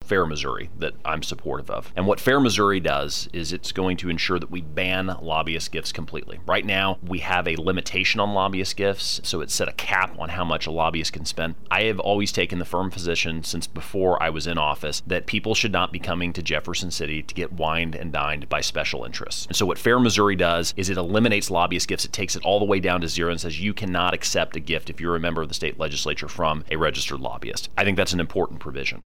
Fair Missouri that I'm supportive of. And what Fair Missouri does is it's going to ensure that we ban lobbyist gifts completely. Right now, we have a limitation on lobbyist gifts, so it set a cap on how much a lobbyist can spend. I have always taken the firm position since before I was in office that people should not be coming to Jefferson City to get wined and dined by special interests. And so what Fair Missouri does is it eliminates lobbyist gifts. It takes it all the way down to zero and says you cannot accept a gift if you're a member of the state legislature from a registered lobbyist. I think that's an important provision.